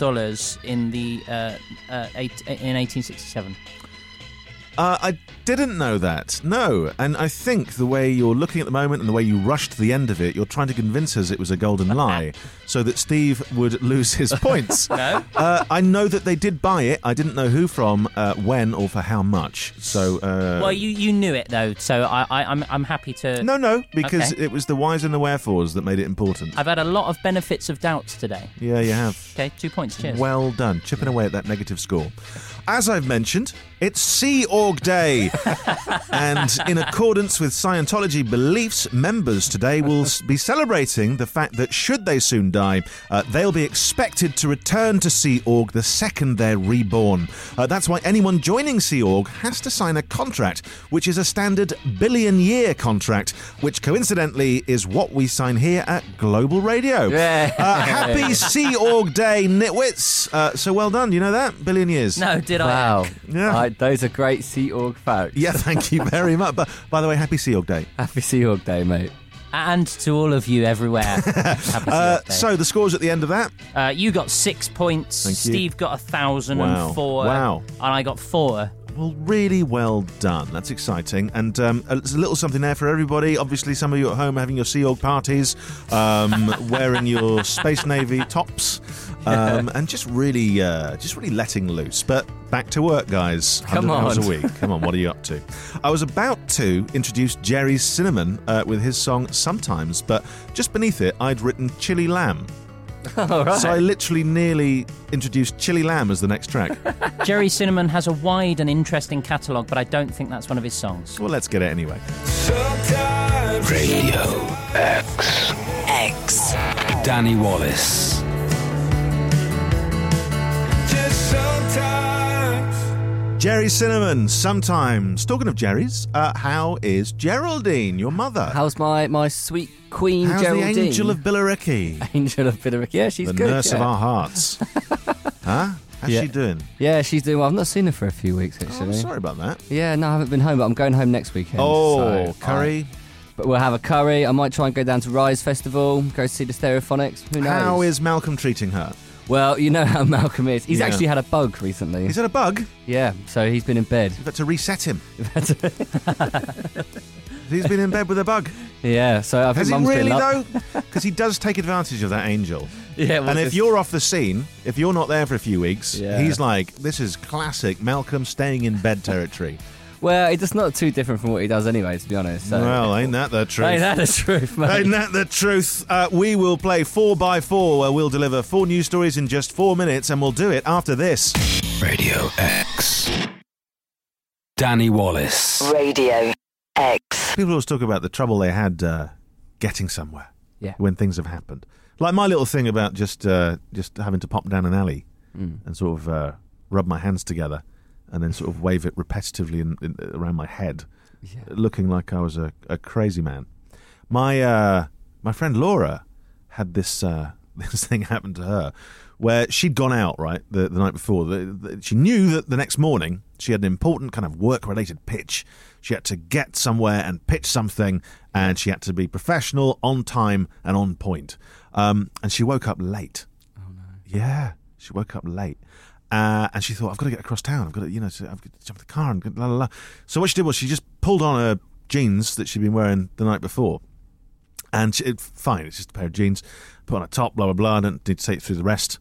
in 1867? I didn't know that, no. And I think the way you're looking at the moment and the way you rushed to the end of it, you're trying to convince us it was a golden lie so that Steve would lose his points. No? I know that they did buy it. I didn't know who from, when, or for how much. So, well, you knew it, though, so I'm happy to... No, because Okay. it was the whys and the wherefores that made it important. I've had a lot of benefits of doubts today. Yeah, you have. Okay, 2 points, cheers. Well done. Chipping away at that negative score. As I've mentioned, it's Sea Org Day. And in accordance with Scientology beliefs, members today will be celebrating the fact that should they soon die, they'll be expected to return to Sea Org the second they're reborn. That's why anyone joining Sea Org has to sign a contract, which is a standard billion-year contract, which coincidentally is what we sign here at Global Radio. Yeah. Happy Sea Org Day, nitwits. So well done. You know that? Billion years. No, did Wow. Yeah. Those are great Sea Org facts. Yeah, thank you very much. But by the way, happy Sea Org Day. Happy Sea Org Day, mate. And to all of you everywhere. Happy Sea Org Day. So the scores at the end of that. You got 6 points, Thank you. Steve got 1,004, Wow. and I got 4. Well, really well done. That's exciting. And there's a little something there for everybody. Obviously, some of you at home are having your Sea Org parties, wearing your Space Navy tops, and just really letting loose. But back to work, guys. 100 Come on. hours a week. Come on, what are you up to? I was about to introduce Jerry Cinnamon with his song Sometimes, but just beneath it, I'd written Chili Lamb. All right. So I literally nearly introduced Chili Lamb as the next track. Jerry Cinnamon has a wide and interesting catalogue, but I don't think that's one of his songs. Well, let's get it anyway. Radio X. X. Danny Wallace. Jerry Cinnamon, Sometimes. Talking of Jerry's, how is Geraldine, your mother? How's my sweet Queen How's Geraldine? the angel of Billericay? Angel of Billericay. Yeah, she's The good. nurse of our hearts. Huh? How's Yeah. she doing? Yeah, she's doing well. I've not seen her for a few weeks, Oh, actually. I'm sorry about that. Yeah, no, I haven't been home, but I'm going home next weekend. Oh, so curry. But we'll have a curry. I might try and go down to Rise Festival, go see the Stereophonics. Who knows? How is Malcolm treating her? Well, you know how Malcolm is. He's Yeah. actually had a bug recently. Is it a bug? Yeah, so he's been in bed. You've got to reset him. He's been in bed with a bug. Yeah, so I think Has he Mum's been really, up. though? Because he does take advantage of that angel. Yeah, well, And if just- you're off the scene, if you're not there for a few weeks, Yeah. he's like, this is classic Malcolm staying in bed territory. Well, it's not too different from what he does anyway, to be honest. So. Well, ain't that the truth? Ain't that the truth, mate? Ain't that the truth? We will play 4x4, where we'll deliver 4 news stories in just 4 minutes, and we'll do it after this. Radio X. Danny Wallace. Radio X. People always talk about the trouble they had getting somewhere Yeah. when things have happened. Like my little thing about just having to pop down an alley and sort of rub my hands together and then sort of wave it repetitively around my head, looking like I was a crazy man. My friend Laura had this this thing happen to her where she'd gone out, right, the night before. She knew that the next morning she had an important kind of work-related pitch. She had to get somewhere and pitch something, and she had to be professional, on time, and on point. And she woke up late. Oh, no. Yeah, she woke up late. And she thought, I've got to get across town. I've got to, I've got to jump in the car and la la la. So what she did was she just pulled on her jeans that she'd been wearing the night before. And fine, it's just a pair of jeans. Put on a top, blah, blah, blah. I don't need to take you through the rest.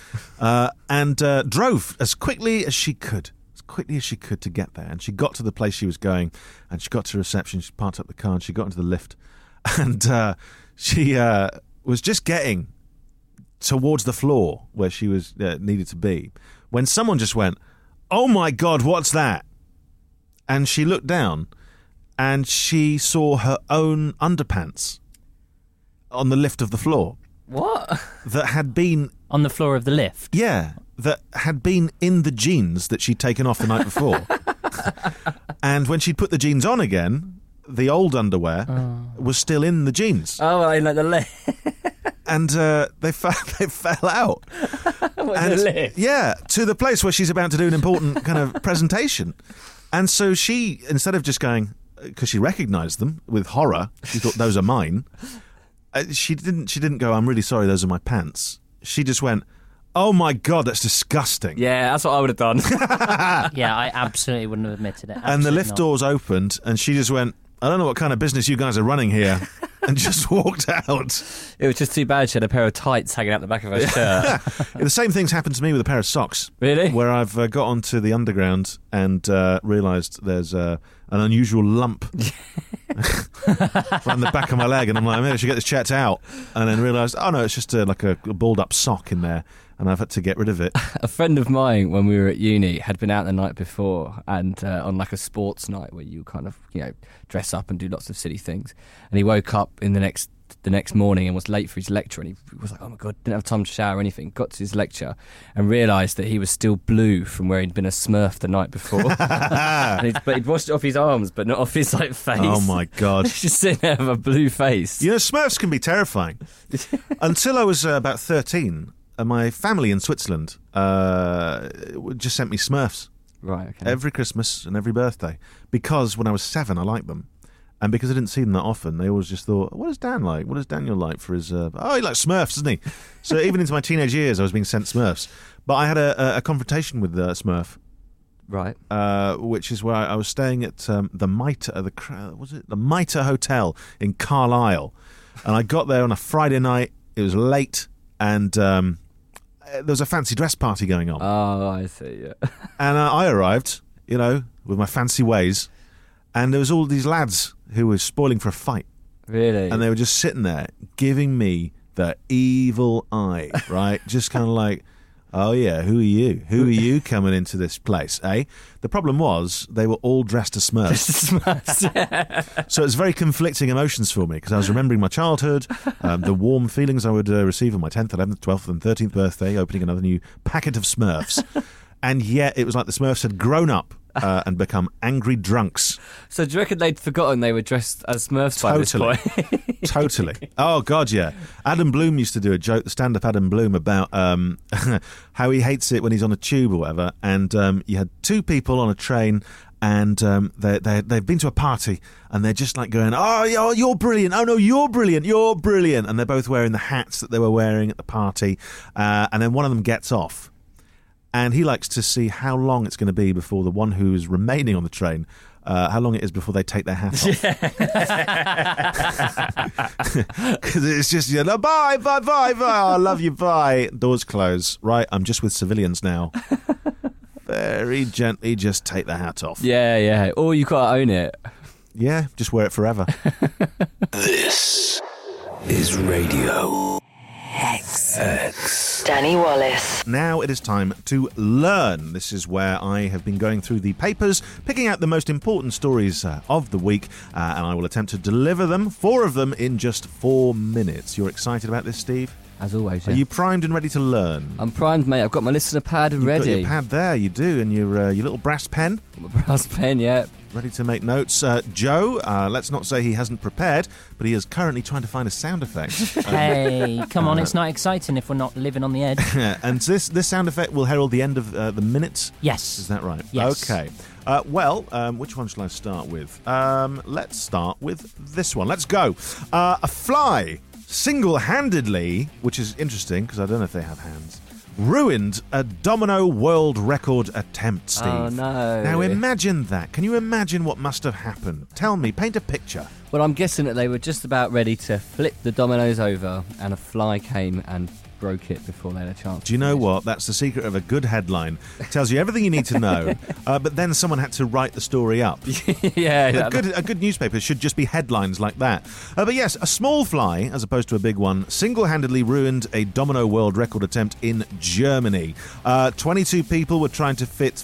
And drove as quickly as she could. As quickly as she could to get there. And she got to the place she was going. And she got to reception. She parked up the car and she got into the lift. And she was just getting towards the floor where she was needed to be, when someone just went, "Oh my God, what's that?" And she looked down and she saw her own underpants on the lift of the floor. What? That had been, On the floor of the lift. yeah, that had been in the jeans that she'd taken off the night before. And when she'd put the jeans on again, the old underwear was still in the jeans. Oh, I like the leg. And they fell out. The lift. Yeah, to the place where she's about to do an important kind of presentation. And so she, instead of just going, because she recognised them with horror, she thought, those are mine, She didn't go, I'm really sorry, those are my pants. She just went, oh my God, that's disgusting. Yeah, that's what I would have done. Yeah, I absolutely wouldn't have admitted it. And the Absolutely lift not. doors opened, and she just went, I don't know what kind of business you guys are running here, and just walked out. It was just too bad she had a pair of tights hanging out the back of her shirt. The same thing's happened to me with a pair of socks. Really? Where I've got onto the underground and realised there's an unusual lump around the back of my leg, and I'm like, maybe I should get this checked out. And then realised, oh no, it's just like a balled up sock in there, and I've had to get rid of it. A friend of mine, when we were at uni, had been out the night before and on like a sports night where you kind of, dress up and do lots of silly things. And he woke up in the next morning and was late for his lecture, and he was like, oh my God, didn't have time to shower or anything. Got to his lecture and realised that he was still blue from where he'd been a Smurf the night before. But he'd washed it off his arms, but not off his face. Oh my God. He's just sitting there with a blue face. Smurfs can be terrifying. Until I was about 13, my family in Switzerland just sent me Smurfs. Right, okay. Every Christmas and every birthday. Because when I was 7, I liked them. And because I didn't see them that often, they always just thought, what is Dan like? What does Daniel like for his... he likes Smurfs, doesn't he? So even into my teenage years, I was being sent Smurfs. But I had a confrontation with Smurf. Right. Which is where I was staying at the Mitre, the Mitre Hotel in Carlisle. And I got there on a Friday night. It was late, and there was a fancy dress party going on. Oh, I see, yeah. And I arrived, with my fancy ways, and there was all these lads who were spoiling for a fight. Really? And they were just sitting there giving me the evil eye, right? Just kind of like, oh yeah, who are you? Who are you coming into this place, eh? The problem was they were all dressed as Smurfs. So it was very conflicting emotions for me, because I was remembering my childhood, the warm feelings I would receive on my 10th, 11th, 12th and 13th birthday, opening another new packet of Smurfs. And yet it was like the Smurfs had grown up and become angry drunks. So do you reckon they'd forgotten they were dressed as Smurfs by this point? Totally. Oh, God, yeah. Adam Bloom used to do a joke, the stand-up Adam Bloom, about how he hates it when he's on a tube or whatever, and you had two people on a train, and they've been to a party, and they're just like going, oh, you're brilliant, oh no, you're brilliant, and they're both wearing the hats that they were wearing at the party, and then one of them gets off. And he likes to see how long it's going to be before the one who's remaining on the train, how long it is before they take their hat off. Because it's just, bye, oh, I love you, bye. Doors close. Right, I'm just with civilians now. Very gently just take the hat off. Yeah. Or you got to own it. Yeah, just wear it forever. This is Radio X. X. Danny Wallace. Now it is time to learn. This is where I have been going through the papers, picking out the most important stories of the week, and I will attempt to deliver them, 4 of them, in just 4 minutes. You're excited about this, Steve? As always, Are you primed and ready to learn? I'm primed, mate. I've got my listener pad ready. You've got your pad there, you do, and your little brass pen. My brass pen, yeah. Ready to make notes. Joe, let's not say he hasn't prepared, but he is currently trying to find a sound effect. Hey, come on, it's not exciting if we're not living on the edge. And this sound effect will herald the end of the minute? Yes. Is that right? Yes. Okay. Which one shall I start with? Let's start with this one. Let's go. A fly single-handedly, which is interesting because I don't know if they have hands, ruined a domino world record attempt, Steve. Oh, no. Now imagine that. Can you imagine what must have happened? Tell me, paint a picture. Well, I'm guessing that they were just about ready to flip the dominoes over, and a fly came and broke it before they had a chance. Do you know what? That's the secret of a good headline. It tells you everything you need to know, but then someone had to write the story up. Yeah. A good newspaper should just be headlines like that. But yes, a small fly, as opposed to a big one, single-handedly ruined a domino world record attempt in Germany. 22 people were trying to fit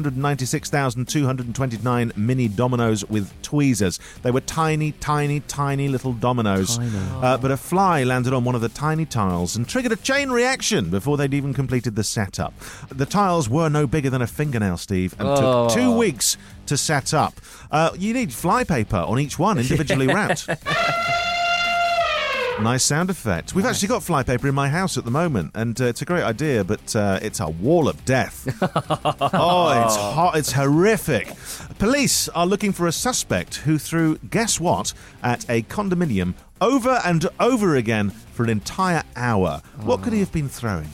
596,229 mini dominoes with tweezers. They were tiny, tiny, tiny little dominoes. But a fly landed on one of the tiny tiles and triggered a chain reaction before they'd even completed the setup. The tiles were no bigger than a fingernail, Steve, and took 2 weeks to set up. You need flypaper on each one, individually wrapped. Nice sound effect. We've actually got flypaper in my house at the moment, and it's a great idea, but it's a wall of death. Oh, it's hot. It's horrific. Police are looking for a suspect who threw, guess what, at a condominium over and over again for an entire hour. What could he have been throwing?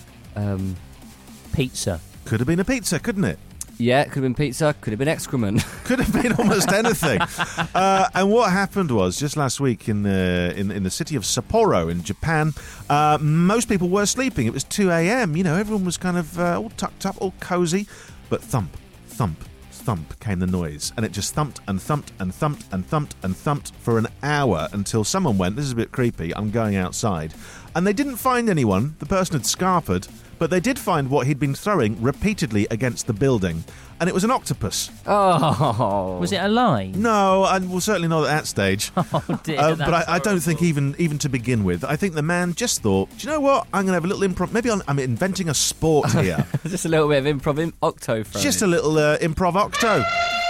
Pizza. Could have been a pizza, couldn't it? Yeah, it could have been pizza, could have been excrement. Could have been almost anything. And what happened was, just last week in the city of Sapporo in Japan, most people were sleeping. It was 2 a.m. Everyone was kind of all tucked up, all cozy. But thump, thump, thump came the noise. And it just thumped and thumped and thumped and thumped and thumped for an hour until someone went, this is a bit creepy, I'm going outside. And they didn't find anyone. The person had scarpered. But they did find what he'd been throwing repeatedly against the building. And it was an octopus. Oh. Was it alive? No, well, certainly not at that stage. Oh, dear. But I don't think even to begin with. I think the man just thought, do you know what? I'm going to have a little improv. Maybe I'm inventing a sport here. Just a little bit of improv octo throwing. Just a little improv octo.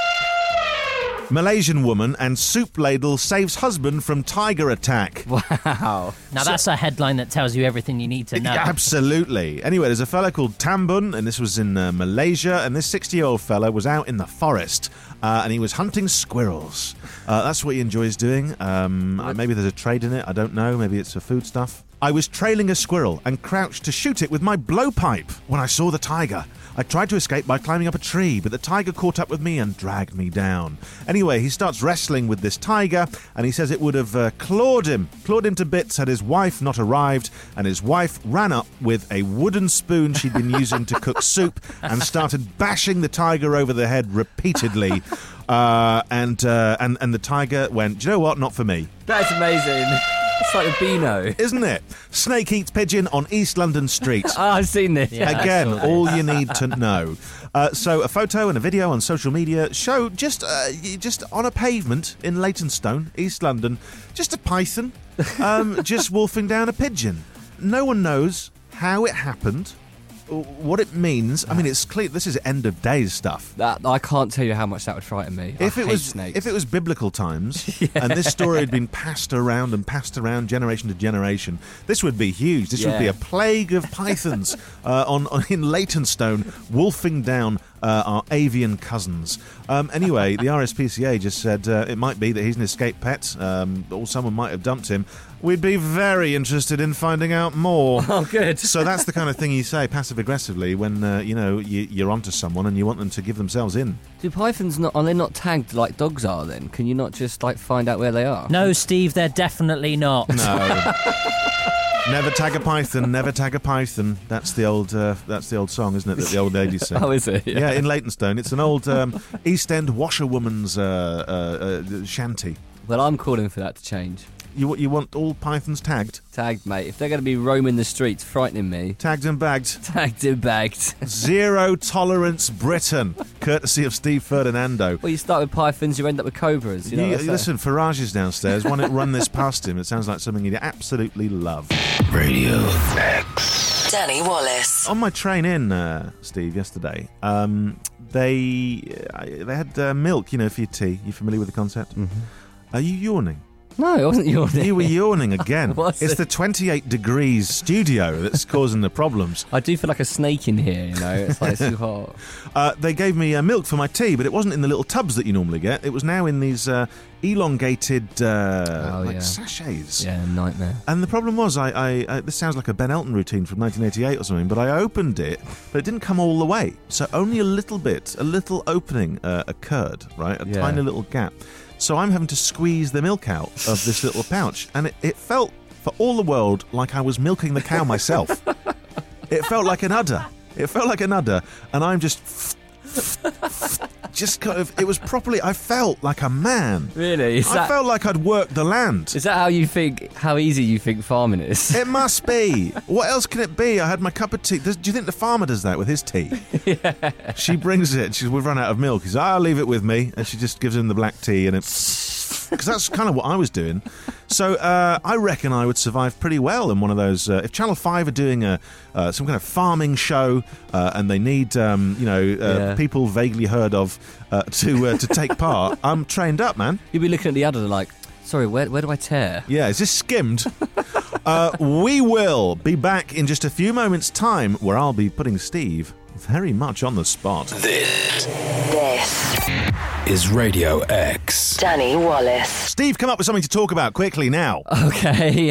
Malaysian woman and soup ladle saves husband from tiger attack. Wow. Now that's a headline that tells you everything you need to know. Absolutely. Anyway, there's a fella called Tambun, and this was in Malaysia, and this 60-year-old fella was out in the forest, and he was hunting squirrels. That's what he enjoys doing. Maybe there's a trade in it, I don't know. Maybe it's for food stuff. I was trailing a squirrel and crouched to shoot it with my blowpipe when I saw the tiger. I tried to escape by climbing up a tree, but the tiger caught up with me and dragged me down. Anyway, he starts wrestling with this tiger, and he says it would have clawed him to bits had his wife not arrived, and his wife ran up with a wooden spoon she'd been using to cook soup and started bashing the tiger over the head repeatedly. And the tiger went, do you know what? Not for me. That's amazing. It's like a Beano. Isn't it? Snake eats pigeon on East London Street. Oh, I've seen this. Yeah, Again, all you need to know. So a photo and a video on social media show just on a pavement in Leytonstone, East London, just a python just wolfing down a pigeon. No one knows how it happened, what it means. I mean, it's clear this is end of days stuff. I can't tell you how much that would frighten me. If it snakes. was biblical times and this story had been passed around generation to generation, this would be huge. This would be a plague of pythons in Leytonstone wolfing down our avian cousins. Anyway, the RSPCA just said it might be that he's an escaped pet, or someone might have dumped him. We'd be very interested in finding out more. Oh, good. So that's the kind of thing you say passive-aggressively when you're onto someone and you want them to give themselves in. Do pythons are they not tagged like dogs are then? Can you not just find out where they are? No, Steve, they're definitely not. No. Never tag a python, never tag a python. That's the old song, isn't it, that the old ladies sing? Oh, is it? Yeah, in Leytonstone. It's an old East End washerwoman's shanty. Well, I'm calling for that to change. You want all pythons tagged? Tagged, mate. If they're going to be roaming the streets, frightening me. Tagged and bagged. Tagged and bagged. Zero tolerance Britain, courtesy of Steve Ferdinando. Well, you start with pythons, you end up with cobras. You know what I say? Listen, Farage is downstairs. Why not run this past him? It sounds like something he'd absolutely love. Radio X. Danny Wallace. On my train in, Steve, yesterday, they had milk, for your tea. You familiar with the concept? Mm-hmm. Are you yawning? No, I wasn't yawning. You were yawning again. Was it's it? the 28 degrees studio that's causing the problems. I do feel like a snake in here, It's like it's too hot. They gave me milk for my tea, but it wasn't in the little tubs that you normally get. It was now in these elongated sachets. Yeah, nightmare. And the problem was, I this sounds like a Ben Elton routine from 1988 or something, but I opened it, but it didn't come all the way. So only a little opening occurred, right? A tiny little gap. So I'm having to squeeze the milk out of this little pouch. And it felt, for all the world, like I was milking the cow myself. It felt like an udder. And I'm just kind of, it was properly, I felt like a man. Really? I felt like I'd worked the land. Is that how easy you think farming is? It must be. What else can it be? I had my cup of tea. Do you think the farmer does that with his tea? Yeah. She brings it. We've run out of milk. He says, I'll leave it with me. And she just gives him the black tea and because that's kind of what I was doing. So I reckon I would survive pretty well in one of those. If Channel 5 are doing some kind of farming show and they need people vaguely heard of to take part, I'm trained up, man. You'd be looking at the udder like, sorry, where do I tear? Yeah, is this skimmed? We will be back in just a few moments' time where I'll be putting Steve very much on the spot. This This is Radio X. Danny Wallace. Steve, come up with something to talk about quickly now. Okay,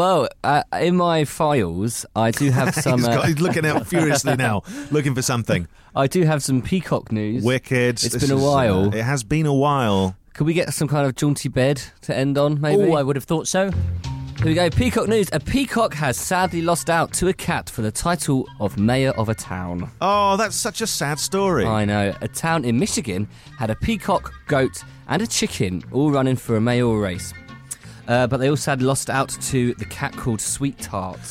in my files, I do have some. He's looking out furiously now, looking for something. I do have some Peacock news. Wicked. It's been a while. It has been a while. Could we get some kind of jaunty bed to end on, maybe? Oh, I would have thought so. Here we go. Peacock news. A peacock has sadly lost out to a cat for the title of mayor of a town. Oh, that's such a sad story. I know. A town in Michigan had a peacock, goat, and a chicken all running for a mayoral race. But they all sadly lost out to the cat called Sweet Tart.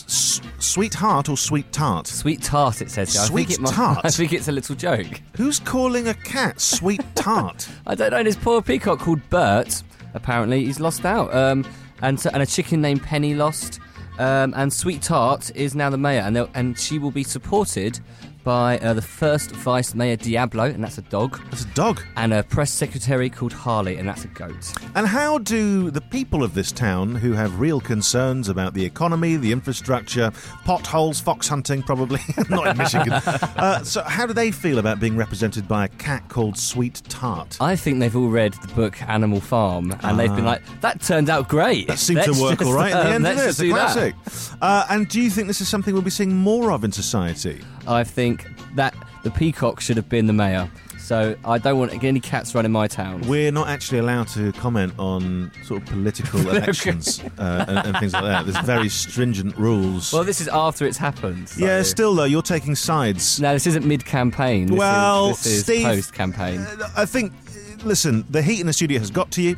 Sweetheart or Sweet Tart? Sweet Tart, it says here. Sweet Tart? I think it's a little joke. Who's calling a cat Sweet Tart? I don't know. This poor peacock called Bert, apparently, he's lost out. And a chicken named Penny lost. And Sweet Tart is now the mayor, and she will be supported by the first Vice Mayor Diablo, and that's a dog. That's a dog. And a press secretary called Harley, and that's a goat. And how do the people of this town, who have real concerns about the economy, the infrastructure, potholes, fox hunting probably, not in Michigan, so how do they feel about being represented by a cat called Sweet Tart? I think they've all read the book Animal Farm, and they've been like, that turned out great. That seemed to work all right in the end, didn't it? It's a classic. That. And do you think this is something we'll be seeing more of in society? I think that the peacock should have been the mayor. So I don't want any cats running my town. We're not actually allowed to comment on sort of political elections and things like that. There's very stringent rules. Well, this is after it's happened. So. Yeah, still though, you're taking sides. No, this isn't mid-campaign. This is Steve, post-campaign. I think, listen, the heat in the studio has got to you.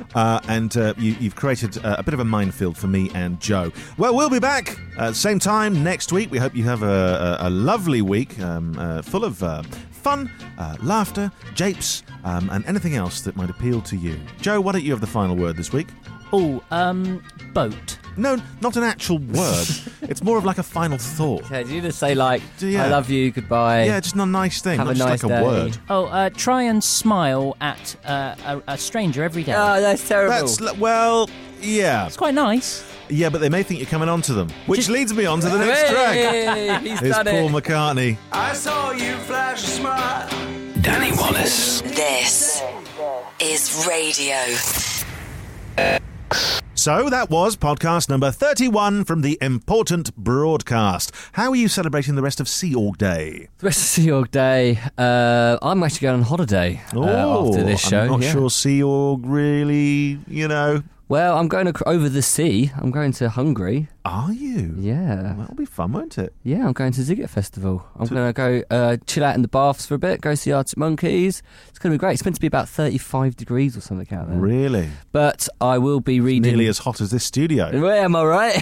And you've created a bit of a minefield for me and Joe. Well, we'll be back same time next week. We hope you have a lovely week full of fun, laughter, japes, and anything else that might appeal to you. Joe, why don't you have the final word this week? Oh, boat. No, not an actual word. It's more of like a final thought. Okay, do you just say like, Yeah. I love you, goodbye? Yeah, just a nice thing, Have not a just nice like a day. word. Oh, try and smile at a stranger every day. Oh, that's terrible. Yeah. It's quite nice. Yeah, but they may think you're coming on to them. Which leads me on to the next track. Hey, he's Here's done Paul it. McCartney. I saw you flash a smile. Danny Wallace. This is radio. So that was podcast number 31 from the Important Broadcast. How are you celebrating the rest of Sea Org Day? The rest of Sea Org Day, I'm actually going on holiday after this show. I'm not yeah. sure Sea Org really, Well, I'm going over the sea. I'm going to Hungary. Are you? Yeah. That'll be fun, won't it? Yeah, I'm going to Ziggett Festival. I'm going to go chill out in the baths for a bit, go see Arctic Monkeys. It's going to be great. It's meant to be about 35 degrees or something out there. Really? But I will be reading... Nearly as hot as this studio. Well, am I right?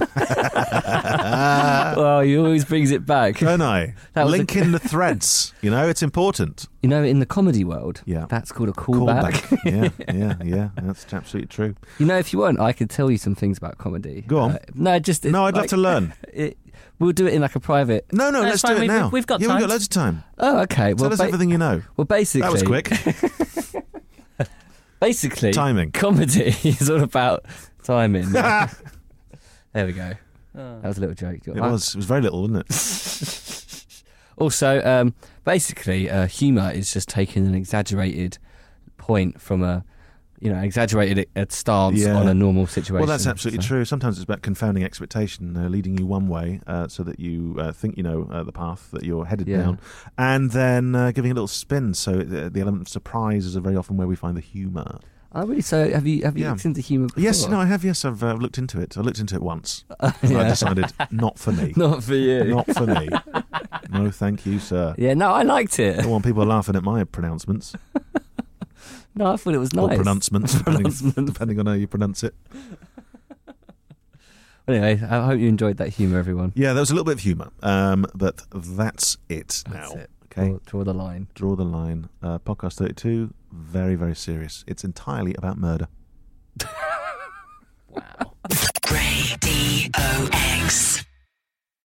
Well, he always brings it back. Don't I? That was Link in the threads. It's important. You know, in the comedy world, Yeah. that's called a callback. Yeah. That's absolutely true. You know, if you want, I could tell you some things about comedy. Go on. No, just... No, I'd love to learn. We'll do it in like a private... No, That's let's fine. do it now. We've got We've time. got loads of time. Oh, okay. Tell us everything you know. Well, basically... That was quick. Basically... Timing. Comedy is all about timing. There we go. That was a little joke. It was very little, wasn't it? Also, basically, humour is just taking an exaggerated point from a... exaggerated stance on a normal situation. Well, that's absolutely true. Sometimes it's about confounding expectation, leading you one way so that you think you know the path that you're headed down, and then giving a little spin. So the element of surprise is very often where we find the humour. Oh, really? So have you looked into humour before? Yes, no, I have. Yes, I've looked into it. I looked into it once. I decided not for me. Not for you. Not for me. No, thank you, sir. Yeah, no, I liked I it. don't want people laughing at my pronouncements. No, I thought it was Or nice. pronouncements, depending on how you pronounce it. Anyway, I hope you enjoyed that humour, everyone. Yeah, there was a little bit of humour, but that's it now. That's it. Okay, Draw the line. draw the line. Podcast 32, very, very serious. It's entirely about murder. Radio X.